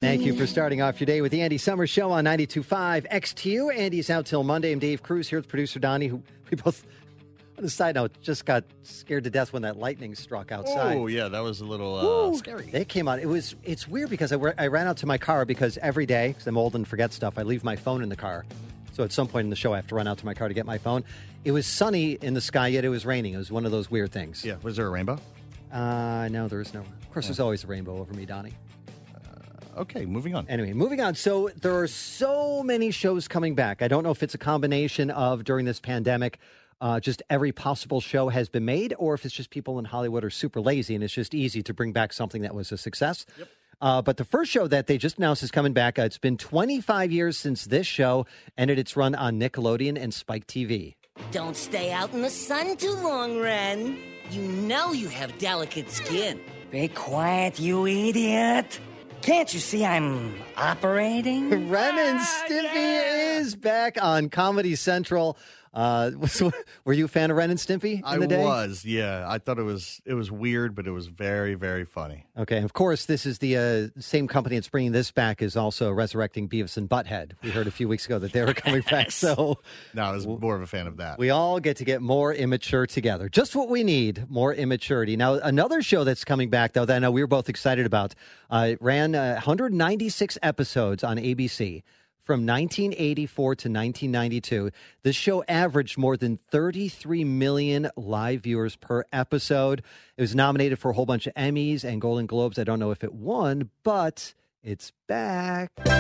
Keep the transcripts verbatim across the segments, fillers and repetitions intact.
Thank you for starting off your day with the Andy Summers Show on ninety-two point five X T U. Andy's out till Monday. I'm Dave Cruz here with producer Donnie, who we both, on a side note, just got scared to death when that lightning struck outside. Oh, yeah, that was a little uh, Ooh, scary. It came out. It was. It's weird because I, I ran out to my car because every day, because I'm old and forget stuff, I leave my phone in the car. So at some point in the show, I have to run out to my car to get my phone. It was sunny in the sky, yet it was raining. It was one of those weird things. Yeah, was there a rainbow? Uh, no, there is no. Of course, Yeah. there's always a rainbow over me, Donnie. Okay, moving on. Anyway, moving on. So there are so many shows coming back. I don't know if it's a combination of during this pandemic, uh, just every possible show has been made, or if it's just people in Hollywood are super lazy and it's just easy to bring back something that was a success. Yep. Uh, but the first show that they just announced is coming back. Uh, it's been twenty-five years since this show ended its run on Nickelodeon and Spike T V. Don't stay out in the sun too long, Ren. You know you have delicate skin. Be quiet, you idiot. Can't you see I'm operating? Ren and Stimpy is back on Comedy Central. Uh, were you a fan of Ren and Stimpy in I the day? was, yeah. I thought it was it was weird, but it was very, very funny. Okay, of course, this is the uh, same company that's bringing this back is also resurrecting Beavis and Butthead. We heard a few weeks ago that they were coming back, so No, I was more of a fan of that. we all get to get more immature together. Just what we need, more immaturity. Now, another show that's coming back, though, that I know we were both excited about, uh, it ran uh, one hundred ninety-six episodes on A B C. From nineteen eighty-four to nineteen ninety-two, this show averaged more than thirty-three million live viewers per episode. It was nominated for a whole bunch of Emmys and Golden Globes. I don't know if it won, but it's back. There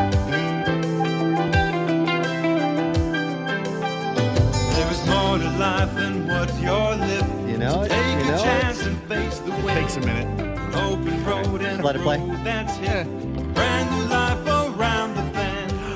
is more to life than what you're living. You know it? Take You a know chance it? and face the It wind. takes a minute. Open road and Let a it play. road that's hit. Brand new life around the bend.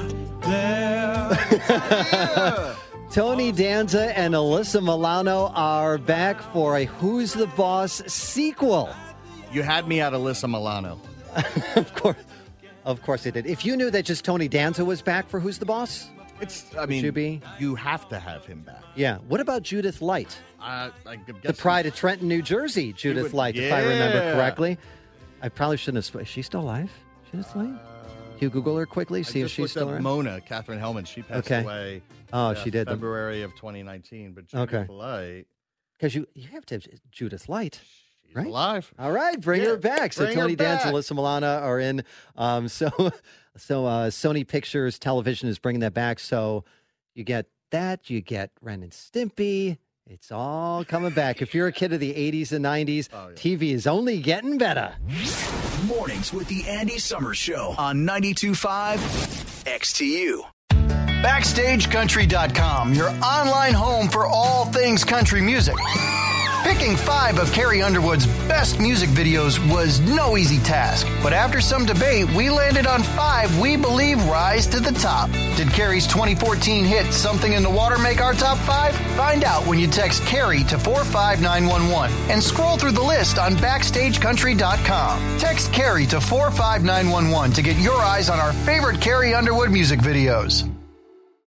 There. Tony Danza and Alyssa Milano are back for a Who's the Boss sequel. You had me at Alyssa Milano. Of course. Of course they did. If you knew that just Tony Danza was back for Who's the Boss? It's, I mean, you be? you have to have him back. Yeah. What about Judith Light? Uh, I The guess Pride of Trenton, New Jersey, Judith would- Light, if I remember yeah. correctly. I probably shouldn't have. Is she still alive? Judith Light? Can you Google her quickly? I See if just she's looked still up around. Mona, Catherine Hellman. She passed Okay. away. Oh, uh, she did. February of twenty nineteen. But Judith Okay. Light, Because you, you have to have Judith Light. she's Right? alive. All right, bring Yeah, her back. So bring her Tony Danza, back. Alyssa Milano are in. Um, so so uh, Sony Pictures Television is bringing that back. So you get that. You get Ren and Stimpy. It's all coming back. If you're a kid of the eighties and nineties, Oh, yeah. T V is only getting better. Mornings with the Andy Summers Show on ninety-two point five X T U. Backstage Country dot com, your online home for all things country music. Picking five of Carrie Underwood's best music videos was no easy task, but after some debate, we landed on five we believe rise to the top. Did Carrie's twenty fourteen hit Something in the Water make our top five? Find out when you text Carrie to four five nine one one and scroll through the list on Backstage Country dot com. Text Carrie to four five nine one one to get your eyes on our favorite Carrie Underwood music videos.